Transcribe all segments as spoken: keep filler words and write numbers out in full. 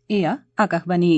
এয়া আকাশবাণী।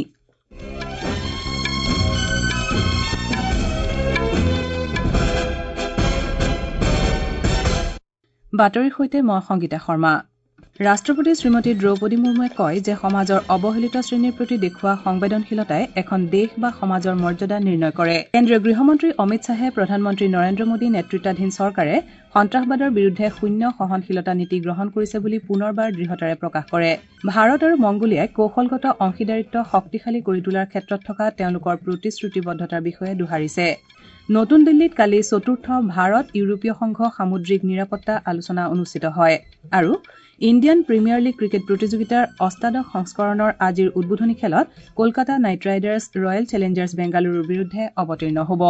বাতৰিৰ সৈতে মই সংগীতা শৰ্মা। ৰাষ্ট্ৰপতি শ্ৰীমতী দ্ৰৌপদী মুৰ্মুৱে কয় যে সমাজৰ অৱহেলিত শ্ৰেণীৰ প্ৰতি দেখুওৱা সংবেদনশীলতাই এখন দেশ বা সমাজৰ মৰ্যাদা নিৰ্ণয় কৰে। কেন্দ্ৰীয় গৃহমন্ত্ৰী অমিত শ্বাহে প্ৰধানমন্ত্ৰী নৰেন্দ্ৰ মোদী নেতৃত্বাধীন চৰকাৰে সন্ত্ৰাসবাদৰ বিৰুদ্ধে শূন্য সহনশীলতা নীতি গ্ৰহণ কৰিছে বুলি পুনৰবাৰ দৃঢ়তাৰে প্ৰকাশ কৰে। ভাৰত আৰু মংগোলিয়াই কৌশলগত অংশীদাৰিত্ব শক্তিশালী কৰি তোলাৰ ক্ষেত্ৰত থকা তেওঁলোকৰ প্ৰতিশ্ৰুতিবদ্ধতাৰ বিষয়ে দোহাৰিছে। নতুন দিল্লীত কালি চতুৰ্থ ভাৰত ইউৰোপীয় সংঘ সামুদ্ৰিক নিৰাপত্তা আলোচনা অনুষ্ঠিত হয় আৰু ইণ্ডিয়ান প্ৰিমিয়াৰ লীগ ক্ৰিকেট প্ৰতিযোগিতাৰ অষ্টাদশ সংস্কৰণৰ আজিৰ উদ্বোধনী খেলত Kolkata Knight Riders Royal Challengers বেংগালুৰুৰ বিৰুদ্ধে অৱতীৰ্ণ হ'ব।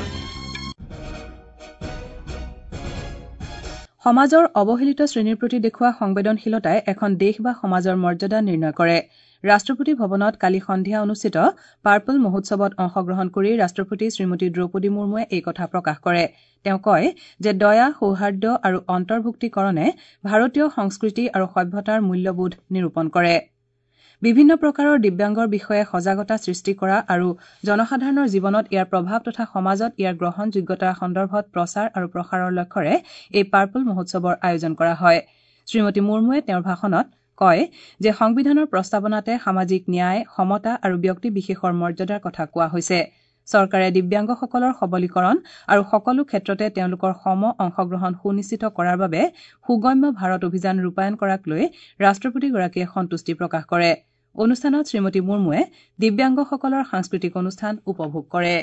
সমাজৰ অৱহেলিত শ্ৰেণীৰ প্ৰতি দেখুওৱা সংবেদনশীলতাই এখন দেশ বা সমাজৰ মৰ্যাদা নিৰ্ণয় কৰে। ৰাষ্ট্ৰপতি ভৱনত কালি সন্ধিয়া অনুষ্ঠিত পাৰ্পল মহোৎসৱত অংশগ্ৰহণ কৰি ৰাষ্ট্ৰপতি শ্ৰীমতী দ্ৰৌপদী মুৰ্মুৱে এই কথা প্ৰকাশ কৰে। তেওঁ কয় যে দয়া, সৌহাৰ্দ্য আৰু অন্তৰ্ভুক্তিকৰণে ভাৰতীয় সংস্কৃতি আৰু সভ্যতাৰ মূল্যবোধ নিৰূপণ কৰে। বিভিন্ন প্ৰকাৰৰ দিব্যাংগৰ বিষয়ে সজাগতা সৃষ্টি কৰা আৰু জনসাধাৰণৰ জীৱনত ইয়াৰ প্ৰভাৱ তথা সমাজত ইয়াৰ গ্ৰহণযোগ্যতাৰ সন্দৰ্ভত প্ৰচাৰ আৰু প্ৰসাৰৰ লক্ষ্যৰে এই পাৰ্পল মহোৎসৱৰ আয়োজন কৰা হয়। শ্ৰীমতী মুৰ্মুৱে তেওঁৰ ভাষণত কয় যে সংবিধানৰ প্ৰস্তাৱনাতে সামাজিক ন্যায়, সমতা আৰু ব্যক্তি বিশেষৰ মৰ্যাদাৰ কথা কোৱা হৈছে। চৰকাৰে দিব্যাংগসকলৰ সবলীকৰণ আৰু সকলো ক্ষেত্ৰতে তেওঁলোকৰ সম অংশগ্ৰহণ সুনিশ্চিত কৰাৰ বাবে সুগম্য ভাৰত অভিযান ৰূপায়ণ কৰাক লৈ ৰাষ্ট্ৰপতিগৰাকীয়ে সন্তুষ্টি প্ৰকাশ কৰে। অনুষ্ঠানত শ্ৰীমতী মুৰ্মুৱে দিব্যাংগসকলৰ সাংস্কৃতিক অনুষ্ঠান উপভোগ কৰে।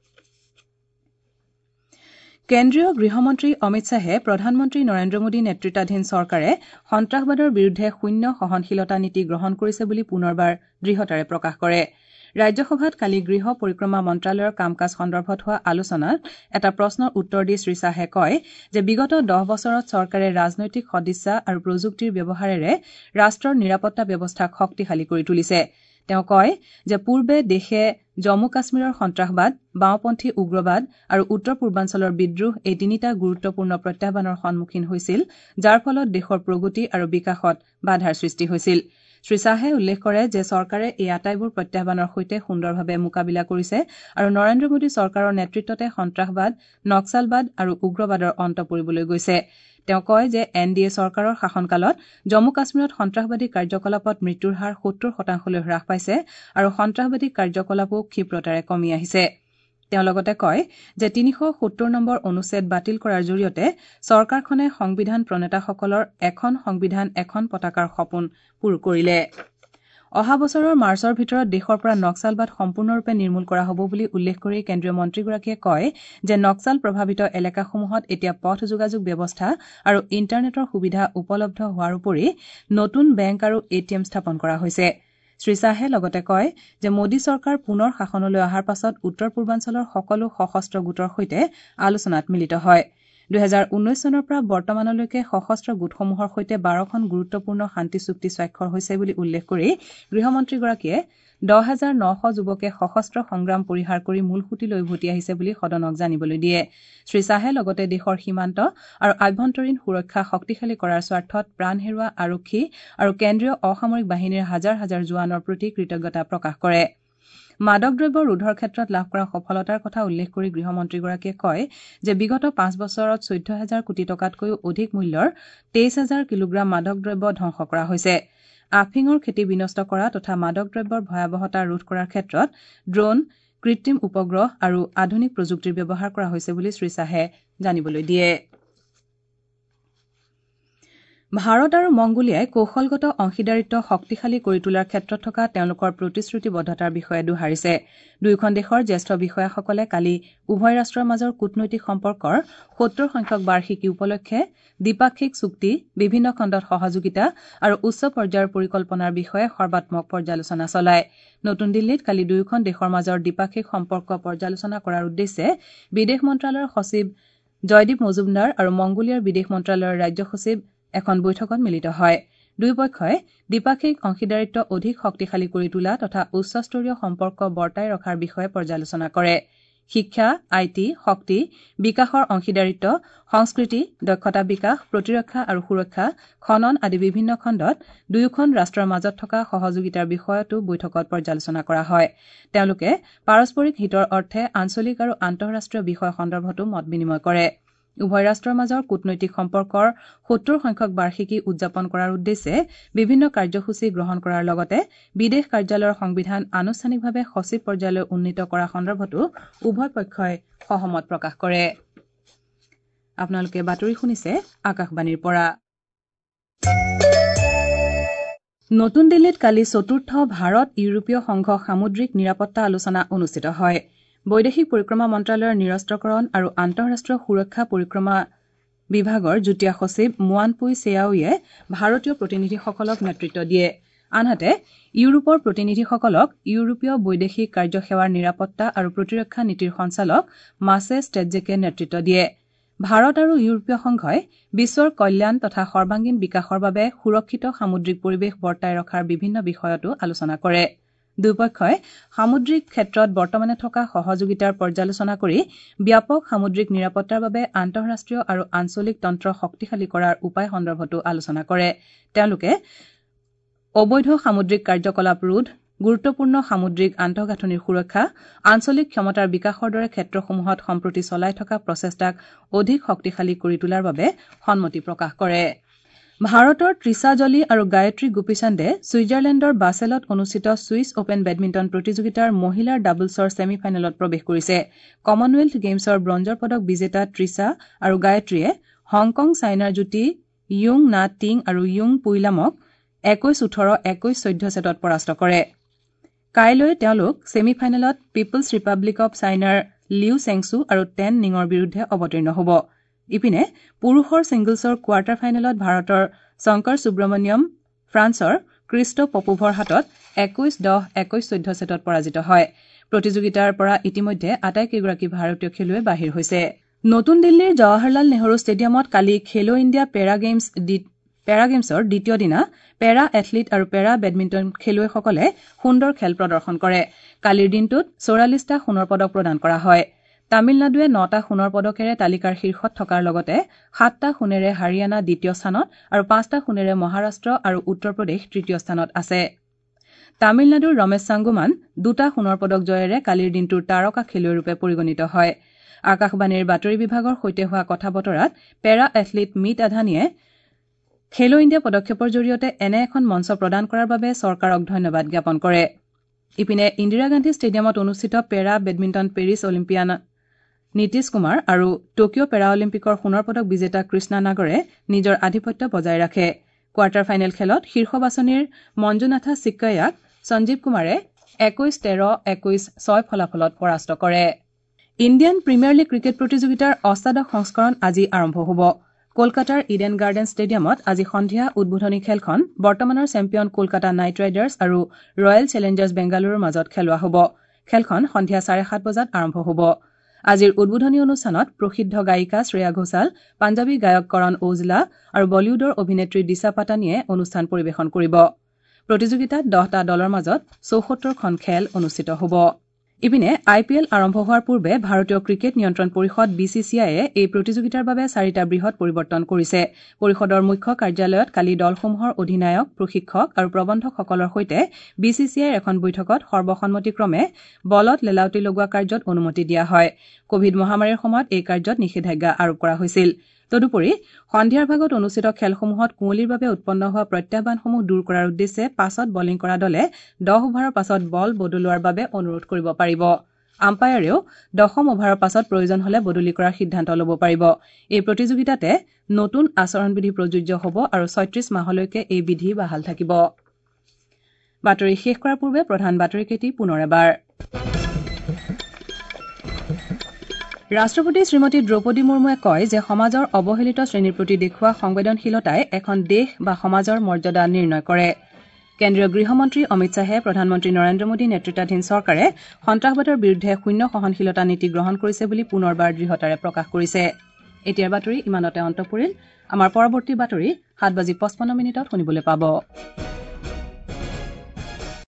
কেন্দ্ৰীয় গৃহমন্ত্ৰী অমিত শ্বাহে প্ৰধানমন্ত্ৰী নৰেন্দ্ৰ মোদী নেতৃত্বাধীন চৰকাৰে সন্ত্ৰাসবাদৰ বিৰুদ্ধে শূন্য সহনশীলতা নীতি গ্ৰহণ কৰিছে বুলি পুনৰবাৰ দৃঢ়তাৰে প্ৰকাশ কৰে। ৰাজ্যসভাত কালি গৃহ পৰিক্ৰমা মন্ত্ৰালয়ৰ কাম কাজ সন্দৰ্ভত হোৱা আলোচনাত এটা প্ৰশ্নৰ উত্তৰ দি শ্ৰীশ্বাহে কয় যে বিগত দহ বছৰত চৰকাৰে ৰাজনৈতিক সদিচ্ছা আৰু প্ৰযুক্তিৰ ব্যৱহাৰেৰে ৰাষ্ট্ৰৰ নিৰাপত্তা ব্যৱস্থাক শক্তিশালী কৰি তুলিছে। তেওঁ কয় যে পূৰ্বে দেশে জম্মু কাশ্মীৰৰ সন্ত্ৰাসবাদ, বাওঁপন্থী উগ্ৰবাদ আৰু উত্তৰ পূৰ্বাঞ্চলৰ বিদ্ৰোহ এই তিনিটা গুৰুত্বপূৰ্ণ প্ৰত্যাহ্বানৰ সন্মুখীন হৈছিল, যাৰ ফলত দেশৰ প্ৰগতি আৰু বিকাশত বাধাৰ সৃষ্টি হৈছিল। শ্ৰীশ্বাহে উল্লেখ কৰে যে চৰকাৰে এই আটাইবোৰ প্ৰত্যাহ্বানৰ সৈতে সুন্দৰভাৱে মোকাবিলা কৰিছে আৰু নৰেন্দ্ৰ মোদী চৰকাৰৰ নেতৃত্বতে সন্ত্ৰাসবাদ, নক্সালবাদ আৰু উগ্ৰবাদৰ অন্ত পৰিবলৈ গৈছে। তেওঁ কয় যে এন ডি এ চৰকাৰৰ শাসনকালত জম্মু কাশ্মীৰত সন্ত্ৰাসবাদী কাৰ্যকলাপত মৃত্যুৰ হাৰ সত্তৰ শতাংশলৈ হ্ৰাস পাইছে আৰু সন্ত্ৰাসবাদী কাৰ্যকলাপো ক্ষীপ্ৰতাৰে কমি আহিছে। তেওঁ লগতে কয় যে তিনিশ সত্তৰ নম্বৰ অনুচ্ছেদ বাতিল কৰাৰ জৰিয়তে চৰকাৰখনে সংবিধান প্ৰণেতাসকলৰ এখন সংবিধান এখন পতাকাৰ সপোন পূৰ কৰিলে। অহা বছৰৰ মাৰ্চৰ ভিতৰত দেশৰ পৰা নক্সালবাদ সম্পূৰ্ণৰূপে নিৰ্মূল কৰা হ'ব বুলি উল্লেখ কৰি কেন্দ্ৰীয় মন্ত্ৰীগৰাকীয়ে কয় যে নক্সাল প্ৰভাৱিত এলেকাসমূহত এতিয়া পথ যোগাযোগ ব্যৱস্থা আৰু ইণ্টাৰনেটৰ সুবিধা উপলব্ধ হোৱাৰ উপৰি নতুন বেংক আৰু এ টি এম স্থাপন কৰা হৈছে। শ্ৰীশ্বাহে লগতে কয় যে মোদী চৰকাৰ পুনৰ শাসনলৈ অহাৰ পাছত উত্তৰ পূৰ্বাঞ্চলৰ সকলো সশস্ত্ৰ গোটৰ সৈতে আলোচনাত মিলিত হয়। দুহেজাৰ ঊনৈশ চনৰ পৰা বৰ্তমানলৈকে সশস্ত্ৰ গোটসমূহৰ সৈতে বাৰখন গুৰুত্বপূৰ্ণ শান্তি চুক্তি স্বাক্ষৰ হৈছে বুলি উল্লেখ কৰি গৃহমন্ত্ৰীগৰাকীয়ে দহ হাজাৰ নশ যুৱকে সশস্ত্ৰ সংগ্ৰাম পৰিহাৰ কৰি মূলসুঁতিলৈ উভতি আহিছে বুলি সদনক জানিবলৈ দিয়ে। শ্ৰীশ্বাহে লগতে দেশৰ সীমান্ত আৰু আভ্যন্তৰীণ সুৰক্ষা শক্তিশালী কৰাৰ স্বাৰ্থত প্ৰাণ হেৰুওৱা আৰক্ষী আৰু কেন্দ্ৰীয় অসামৰিক বাহিনীৰ হাজাৰ হাজাৰ জোৱানৰ প্ৰতি কৃতজ্ঞতা প্ৰকাশ কৰে। মাদক দ্ৰব্য ৰোধৰ ক্ষেত্ৰত লাভ কৰা সফলতাৰ কথা উল্লেখ কৰি গৃহমন্ত্ৰীগৰাকীয়ে কয় যে বিগত পাঁচ বছৰত চৈধ্য হাজাৰ কোটি টকাতকৈও অধিক মূল্যৰ তেইছ হাজাৰ কিলোগ্ৰাম মাদক দ্ৰব্য ধ্বংস কৰা হৈছে। আফিঙৰ খেতি বিনষ্ট কৰা তথা মাদক দ্ৰব্যৰ ভয়াৱহতা ৰোধ কৰাৰ ক্ষেত্ৰত ড্ৰোন, কৃত্ৰিম উপগ্ৰহ আৰু আধুনিক প্ৰযুক্তিৰ ব্যৱহাৰ কৰা হৈছে বুলি শ্ৰীশ্বাহে জানিবলৈ দিয়ে। ভাৰত আৰু মংগোলিয়াই কৌশলগত অংশীদাৰিত্ব শক্তিশালী কৰি তোলাৰ ক্ষেত্ৰত থকা তেওঁলোকৰ প্ৰতিশ্ৰুতিবদ্ধতাৰ বিষয়ে দোহাৰিছে। দুয়োখন দেশৰ জ্যেষ্ঠ বিষয়াসকলে কালি উভয় ৰাষ্ট্ৰৰ মাজৰ কূটনৈতিক সম্পৰ্কৰ সত্তৰ সংখ্যক বাৰ্ষিকী উপলক্ষে দ্বিপাক্ষিক চুক্তি, বিভিন্ন খণ্ডত সহযোগিতা আৰু উচ্চ পৰ্যায়ৰ পৰিকল্পনাৰ বিষয়ে সৰ্বাত্মক পৰ্যালোচনা চলায়। নতুন দিল্লীত কালি দুয়োখন দেশৰ মাজৰ দ্বিপাক্ষিক সম্পৰ্ক পৰ্যালোচনা কৰাৰ উদ্দেশ্যে বিদেশ মন্ত্ৰালয়ৰ সচিব জয়দীপ মজুমদাৰ আৰু মংগোলিয়াৰ বিদেশ মন্ত্ৰালয়ৰ ৰাজ্য সচিব এখন বৈঠকত মিলিত হয়। দুয়োপক্ষই দ্বিপাক্ষিক অংশীদাৰিত্ব অধিক শক্তিশালী কৰি তোলা তথা উচ্চস্তৰীয় সম্পৰ্ক বৰ্তাই ৰখাৰ বিষয়ে পৰ্যালোচনা কৰে। শিক্ষা, আই টি, শক্তি, বিকাশৰ অংশীদাৰিত্ব, সংস্কৃতি, দক্ষতা বিকাশ, প্ৰতিৰক্ষা আৰু সুৰক্ষা, খনন আদি বিভিন্ন খণ্ডত দুয়োখন ৰাষ্ট্ৰৰ মাজত থকা সহযোগিতাৰ বিষয়তো বৈঠকত পৰ্যালোচনা কৰা হয়। তেওঁলোকে পাৰস্পৰিক হিতৰ অৰ্থে আঞ্চলিক আৰু আন্তঃৰাষ্ট্ৰীয় বিষয় সন্দৰ্ভতো মত বিনিময় কৰে। উভয় ৰাষ্ট্ৰৰ মাজৰ কূটনৈতিক সম্পৰ্কৰ সত্তৰ সংখ্যক বাৰ্ষিকী উদযাপন কৰাৰ উদ্দেশ্যে বিভিন্ন কাৰ্যসূচী গ্ৰহণ কৰাৰ লগতে বিদেশ কাৰ্যালয়ৰ সংবিধান আনুষ্ঠানিকভাৱে সচিব পৰ্যায়লৈ উন্নীত কৰা সন্দৰ্ভতো উভয় পক্ষই সহমত প্ৰকাশ কৰে। আপোনালোকে বাতৰি শুনিছে আকাশবাণীৰ পৰা। নতুন দিল্লীত কালি চতুৰ্থ ভাৰত ইউৰোপীয় সংঘ সামুদ্ৰিক নিৰাপত্তা আলোচনা অনুষ্ঠিত হয়। বৈদেশিক পৰিক্ৰমা মন্ত্ৰালয়ৰ নিৰস্ত্ৰকৰণ আৰু আন্তঃৰাষ্ট্ৰীয় সুৰক্ষা পৰিক্ৰমা বিভাগৰ যুটীয়া সচিব মুৱানপুই চেয়াওয়ে ভাৰতীয় প্ৰতিনিধিসকলক নেতৃত্ব দিয়ে। আনহাতে ইউৰোপৰ প্ৰতিনিধিসকলক ইউৰোপীয় বৈদেশিক কাৰ্যসেৱাৰ নিৰাপত্তা আৰু প্ৰতিৰক্ষা নীতিৰ সঞ্চালক মাছে ষ্টেটজেকে নেতৃত্ব দিয়ে। ভাৰত আৰু ইউৰোপীয় সংঘই বিশ্বৰ কল্যাণ তথা সৰ্বাংগীন বিকাশৰ বাবে সুৰক্ষিত সামুদ্ৰিক পৰিৱেশ বৰ্তাই ৰখাৰ বিভিন্ন বিষয়তো আলোচনা কৰে। দুয়োপক্ষই সামুদ্ৰিক ক্ষেত্ৰত বৰ্তমানে থকা সহযোগিতাৰ পৰ্যালোচনা কৰি ব্যাপক সামুদ্ৰিক নিৰাপত্তাৰ বাবে আন্তঃৰাষ্ট্ৰীয় আৰু আঞ্চলিক তন্ত্ৰ শক্তিশালী কৰাৰ উপায় সন্দৰ্ভতো আলোচনা কৰে। তেওঁলোকে অবৈধ সামুদ্ৰিক কাৰ্যকলাপ ৰোধ, গুৰুত্বপূৰ্ণ সামুদ্ৰিক আন্তঃগাঁথনিৰ সুৰক্ষা, আঞ্চলিক ক্ষমতাৰ বিকাশৰ দৰে ক্ষেত্ৰসমূহত সম্প্ৰতি চলাই থকা প্ৰচেষ্টাক অধিক শক্তিশালী কৰি তোলাৰ বাবে সন্মতি প্ৰকাশ কৰে। ভাৰতৰ ত্ৰিশা জলি আৰু গায়ত্ৰী গোপীচান্দে ছুইজাৰলেণ্ডৰ বাছেলত অনুষ্ঠিত ছুইচ অপেন বেডমিণ্টন প্ৰতিযোগিতাৰ মহিলাৰ ডাবলছৰ ছেমি ফাইনেলত প্ৰৱেশ কৰিছে। কমনৱেলথ গেমছৰ ব্ৰঞ্জৰ পদক বিজেতা ত্ৰিশা আৰু গায়ত্ৰীয়ে হংকং চাইনাৰ যুটি য়ুং না টিং আৰু য়ুং পুইলামক একৈশ ওঠৰ একৈশ চৈধ্য ছেটত পৰাস্ত কৰে। কাইলৈ তেওঁলোক ছেমি ফাইনেলত পিপলছ ৰিপাব্লিক অব চাইনাৰ লিউ চেংছু আৰু টেন নিঙৰ বিৰুদ্ধে অৱতীৰ্ণ হ'ব। ইপিনে পুৰুষৰ ছিংগলছৰ কোৱাৰ্টাৰ ফাইনেলত ভাৰতৰ শংকৰ সুব্ৰমণিয়ম ফ্ৰান্সৰ ক্ৰিষ্ট পপোভৰ হাতত একৈশ দহ একৈশ চৈধ্য ছেটত পৰাজিত হয়। প্ৰতিযোগিতাৰ পৰা ইতিমধ্যে আটাইকেইগৰাকী ভাৰতীয় খেলুৱৈ বাহিৰ হৈছে। নতুন দিল্লীৰ জৱাহৰলাল নেহৰু ষ্টেডিয়ামত কালি খেলো ইণ্ডিয়া পেৰা গেমছ পেৰা গেমছৰ দ্বিতীয় দিনা পেৰা এথলীট আৰু পেৰা বেডমিণ্টন খেলুৱৈসকলে সুন্দৰ খেল প্ৰদৰ্শন কৰে। কালিৰ দিনটোত চৌৰাল্লিছটা সোণৰ পদক প্ৰদান কৰা হয়। তামিলনাডুৱে নটা সোণৰ পদকেৰে তালিকাৰ শীৰ্ষত থকাৰ লগতে সাতটা সোণেৰে হাৰিয়ানা দ্বিতীয় স্থানত আৰু পাঁচটা সোণেৰে মহাৰাষ্ট্ৰ আৰু উত্তৰ প্ৰদেশ তৃতীয় স্থানত আছে। তামিলনাডুৰ ৰমেশ চাংগুমান দুটা সোণৰ পদক জয়েৰে কালিৰ দিনটোৰ তাৰকা খেলুৱৈৰূপে পৰিগণিত হয়। আকাশবাণীৰ বাতৰি বিভাগৰ সৈতে হোৱা কথা বতৰাত পেৰা এথলীট মিত আধানীয়ে খেলো ইণ্ডিয়া পদক্ষেপৰ জৰিয়তে এনে এখন মঞ্চ প্ৰদান কৰাৰ বাবে চৰকাৰক ধন্যবাদ জ্ঞাপন কৰে। ইপিনে ইন্দিৰা গান্ধী ষ্টেডিয়ামত অনুষ্ঠিত para badminton Paris Olympian Nitesh Kumar আৰু টকিঅ' পেৰা অলিম্পিকৰ সোণৰ পদক বিজেতা কৃষ্ণা নাগৰে নিজৰ আধিপত্য বজাই ৰাখে। কোৱাৰ্টাৰ ফাইনেল খেলত শীৰ্ষ বাছনিৰ মঞ্জুনাথা চিক্কায়াক সঞ্জীৱ কুমাৰে একৈশ তেৰ একৈশ ছয় ফলাফলত পৰাস্ত কৰে। ইণ্ডিয়ান প্ৰিমিয়াৰ লীগ ক্ৰিকেট প্ৰতিযোগিতাৰ অষ্টাদশ সংস্কৰণ আজি আৰম্ভ হ'ব। কলকাতাৰ ইডেন গাৰ্ডেন ষ্টেডিয়ামত আজি সন্ধিয়া উদ্বোধনী খেলখন বৰ্তমানৰ চেম্পিয়ন কলকাতা নাইট ৰাইডাৰ্ছ আৰু ৰয়েল চেলেঞ্জাৰ্ছ বেংগালুৰুৰ মাজত খেলোৱা হ'ব। খেলখন সন্ধিয়া চাৰে সাত বজাত আৰম্ভ হ'ব। আজিৰ উদ্বোধনী অনুষ্ঠানত প্ৰসিদ্ধ গায়িকা শ্ৰেয়া ঘোষাল, পাঞ্জাবী গায়ক কৰণ ওজলা আৰু বলিউডৰ অভিনেত্ৰী দিশা পাটানীয়ে অনুষ্ঠান পৰিৱেশন কৰিব। প্ৰতিযোগিতাত দহটা দলৰ মাজত চৌসত্তৰখন খেল অনুষ্ঠিত হ'ব। ইপিনে আই পি এল আৰম্ভ হোৱাৰ পূৰ্বে ভাৰতীয় ক্ৰিকেট নিয়ন্ত্ৰণ পৰিষদ বি চি চি আইয়ে এই প্ৰতিযোগিতাৰ বাবে চাৰিটা বৃহৎ পৰিৱৰ্তন কৰিছে। পৰিষদৰ মুখ্য কাৰ্যালয়ত কালি দলসমূহৰ অধিনায়ক, প্ৰশিক্ষক আৰু প্ৰবন্ধকসকলৰ সৈতে বি চি চি আইৰ এখন বৈঠকত সৰ্বসন্মতিক্ৰমে বলত লেলাউটি লগোৱা কাৰ্যত অনুমতি দিয়া হয়। কভিড মহামাৰীৰ সময়ত এই কাৰ্যত নিষেধাজ্ঞা আৰোপ কৰা হৈছিল। তদুপৰি সন্ধিয়াৰ ভাগত অনুষ্ঠিত খেলসমূহত কুঁৱলীৰ বাবে উৎপন্ন হোৱা প্ৰত্যাহ্বানসমূহ দূৰ কৰাৰ উদ্দেশ্যে পাছত বলিং কৰা দলে দহ অভাৰৰ পাছত বল বদলোৱাৰ বাবে অনুৰোধ কৰিব পাৰিব। আম্পায়াৰেও দশম অভাৰৰ পাছত প্ৰয়োজন হলে বদলি কৰাৰ সিদ্ধান্ত ল'ব পাৰিব। এই প্ৰতিযোগিতাতে নতুন আচৰণবিধি প্ৰযোজ্য হ'ব আৰু ছয়ত্ৰিশ মাহলৈকে এই বিধি বাহাল থাকিব। বাতৰি শেষ কৰাৰ পূৰ্বে প্ৰধান বাতৰিকেইটি পুনৰ এবাৰ। ৰাষ্ট্ৰপতি শ্ৰীমতী দ্ৰৌপদী মুৰ্মুৱে কয় যে সমাজৰ অৱহেলিত শ্ৰেণীৰ প্ৰতি দেখুওৱা সংবেদনশীলতাই এখন দেশ বা সমাজৰ মৰ্যাদা নিৰ্ণয় কৰে। কেন্দ্ৰীয় গৃহমন্ত্ৰী অমিত শ্বাহে প্ৰধানমন্ত্ৰী নৰেন্দ্ৰ মোদী নেতৃত্বাধীন চৰকাৰে সন্ত্ৰাসবাদৰ বিৰুদ্ধে শূন্য সহনশীলতা নীতি গ্ৰহণ কৰিছে বুলি পুনৰবাৰ দৃঢ়তাৰে প্ৰকাশ কৰিছে। এতিয়াৰ বাতৰি ইমানতে অন্ত পৰিল। আমাৰ পৰৱৰ্তী বাতৰি সাত বাজি পঁচপন্ন মিনিটত শুনিবলৈ পাব।